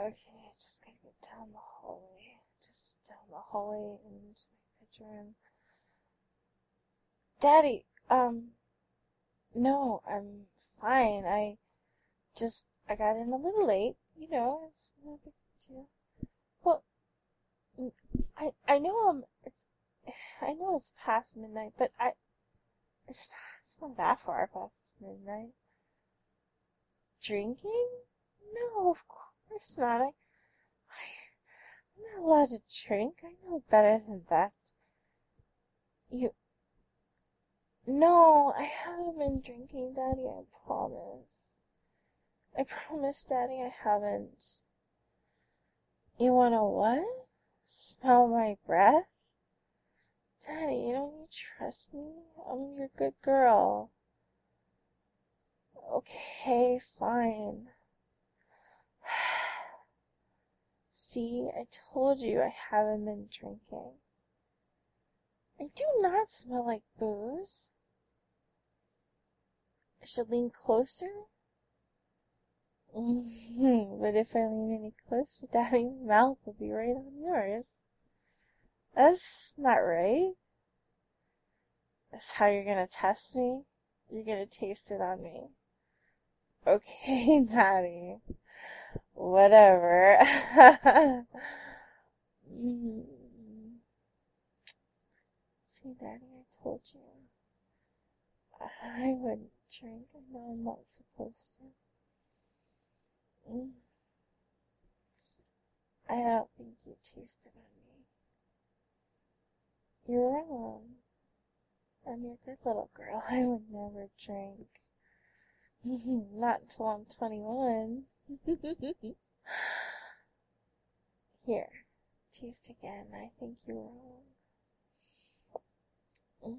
Okay, I just gotta get down the hallway. Just down the hallway into my bedroom. Daddy, no, I'm fine. I got in a little late. It's no big deal. Well, I know I know it's past midnight, but it's not that far past midnight. Drinking? No, of course not. I'm not allowed to drink. I know better than that. You, no, I haven't been drinking, Daddy, I promise. I promise, Daddy, I haven't. You wanna what? Smell my breath? Daddy, don't you trust me? I'm your good girl. Okay, fine. See, I told you I haven't been drinking. I do not smell like booze. I should lean closer? But if I lean any closer, Daddy's mouth will be right on yours. That's not right. That's how you're gonna test me? You're gonna taste it on me. Okay, Daddy. Whatever. Mm. See, Daddy, I told you. I wouldn't drink. I know I'm not supposed to. Mm. I don't think you tasted on me. You're wrong. I'm your good little girl. I would never drink. Not until I'm 21. Here, taste again. I think you're wrong. Mm.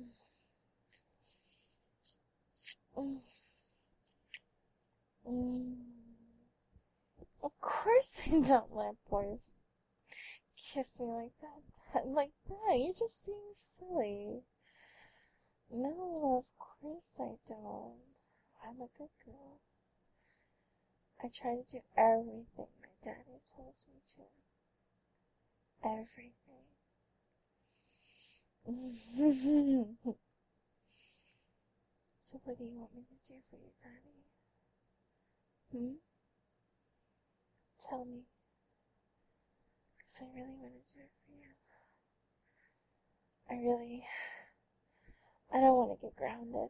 Mm. Mm. Of course I don't let boys kiss me like that. Like that. You're just being silly. No, of course I don't. I'm a good girl. I try to do everything my daddy tells me to. Everything. So what do you want me to do for you, Daddy? Tell me. Because I really want to do it for you. I don't want to get grounded.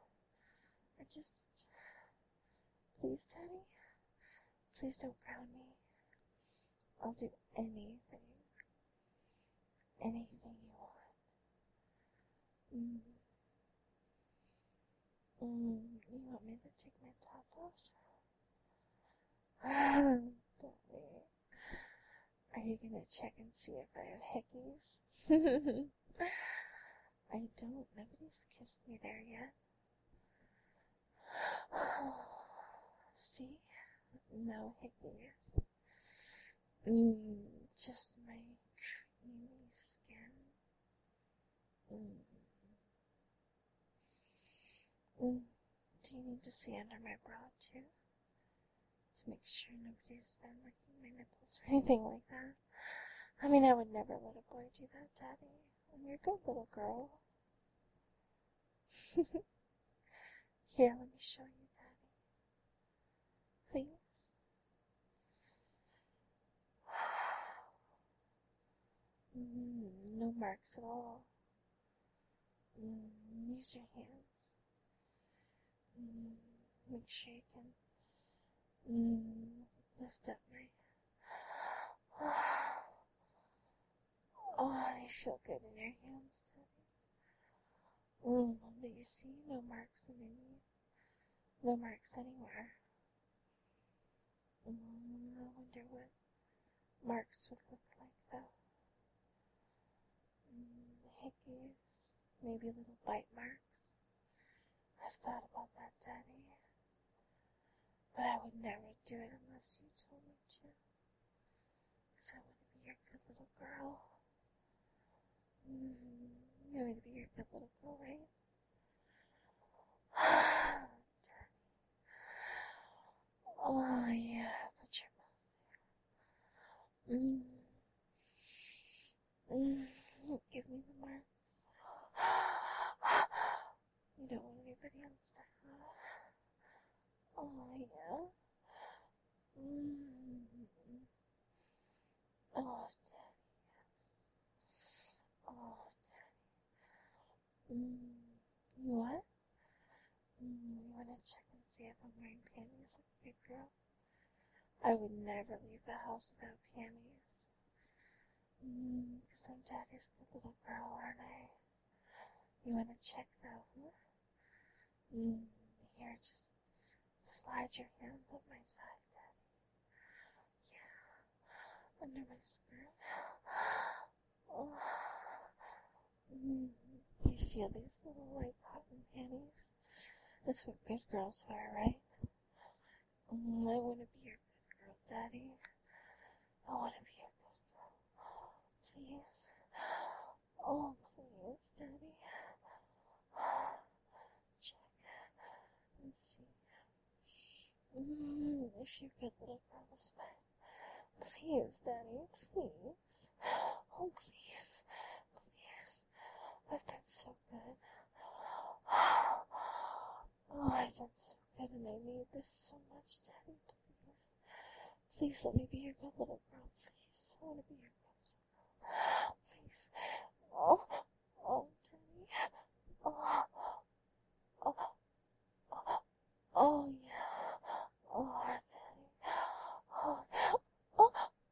Please, Daddy, please don't ground me. I'll do anything. Anything you want. You want me to take my top off? Daddy, are you gonna check and see if I have hickeys? I don't. Nobody's kissed me there yet. See? No hickeys. Just my creamy skin. Do you need to see under my bra too? To make sure nobody's been licking my nipples or anything like that? I mean, I would never let a boy do that, Daddy. I'm your good little girl. Here, let me show you, Daddy. Please. No marks at all. Use your hands. Make sure you can lift up my... Oh, they feel good in your hands, Daddy. But you see, no marks underneath. No marks anywhere. I wonder what marks would look like, though. Hickeys, maybe little bite marks. I've thought about that, Daddy. But I would never do it unless you told me to. Because I want to be your good little girl. You want to be your good little girl, right? Daddy. Oh, yeah, put your mouth there. Mm. Mm. Give me the marks. You don't want anybody else to have. Oh, yeah. Mm. Oh, Daddy, yes. Oh, Daddy. You what? You want to check and see if I'm wearing panties like a big girl? I would never leave the house without panties. Because I'm Daddy's good little girl, aren't I? You want to check though, huh? Here, just slide your hand up my thigh, Daddy. Yeah, under my skirt. Oh. You feel these little white cotton panties? That's what good girls wear, right? I want to be your good girl, Daddy. I want to be your good girl. Please. Oh, please, Daddy. Check and see. If your good little girl is wet. Please, Daddy, please. Oh, please. Please. I've been so good. Oh, I've been so good and I need this so much, Daddy, please. Please let me be your good little girl, please. I want to be your good little girl. Please. Oh, Daddy. Oh, yeah. Oh, Daddy. Oh,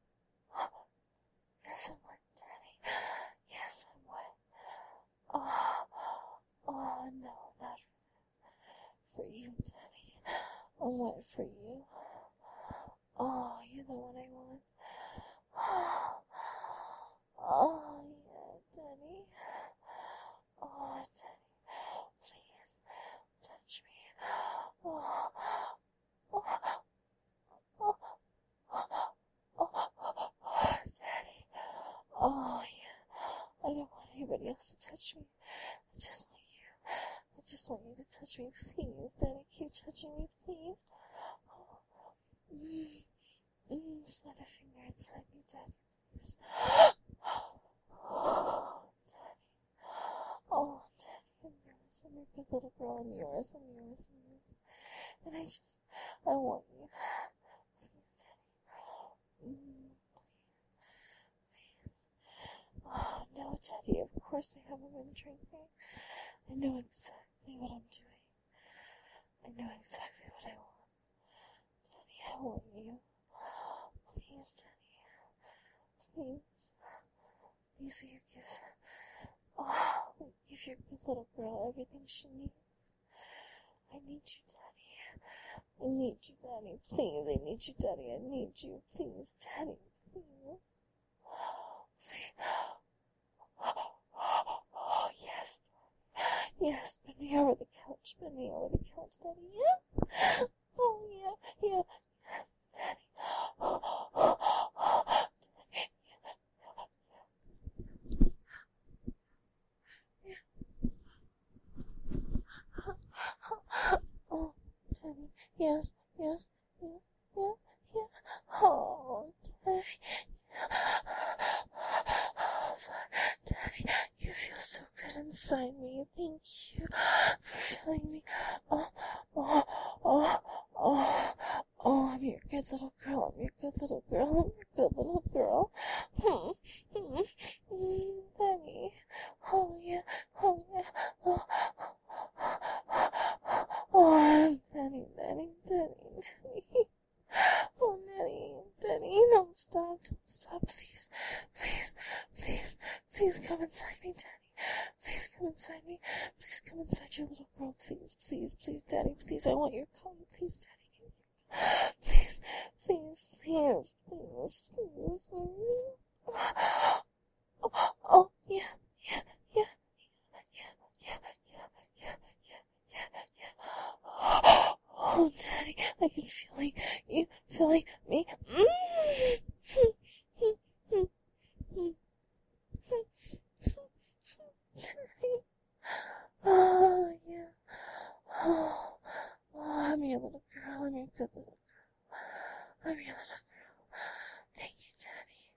yes, I'm wet, Daddy. Yes, I'm wet. Oh, no, not for you, Daddy. I'm wet for you. Oh, you're the one I want. Oh, yeah, Daddy. Oh, Daddy, please touch me. Oh, Daddy. Oh, yeah. I don't want anybody else to touch me. I just want you. I just want you to touch me, please. Daddy, keep touching me, please. Slide a finger inside me, Daddy, please. Oh, Daddy. Oh, Daddy, I'm yours. I'm your good little girl. I'm yours. I'm yours. I'm yours. And I want you. Please, Daddy. Please. Please. Oh, no, Daddy, of course I haven't been drinking. I know exactly what I'm doing. I know exactly what I want. Daddy, I want you. Please, Daddy. Please. Please, will you give your good little girl everything she needs? I need you, Daddy. I need you, Daddy. Please, I need you, Daddy. I need you. Please, Daddy. Please. Please. Oh, yes. Yes, bend me over the couch. Bend me over the couch, Daddy. Yeah. Oh, yeah. Yeah. Yes, Daddy. Oh, Daddy. Yes, yes, yes, yeah, yeah. Oh, Daddy. Daddy, you feel so good inside me. Thank you for filling me. Oh, oh, oh, oh, oh, I'm your good little girl. I'm your good little girl. I'm your good little girl. Daddy. Oh, yeah. Oh, yeah. Oh, oh, Daddy, Daddy, Daddy, Daddy. Oh, Daddy, don't stop, please, please, please, please come inside me, Daddy, please come inside me, please come inside your little girl, please, please, please, Daddy, please, I want your cum, please, Daddy, please, please, please, please, please, please. Oh, yeah, yeah, yeah, yeah, yeah, yeah, yeah, yeah. Oh, Daddy, I can feel you feeling me. Oh, yeah. Oh, I'm your little girl. I'm your good little girl. I'm your little girl. Thank you, Daddy.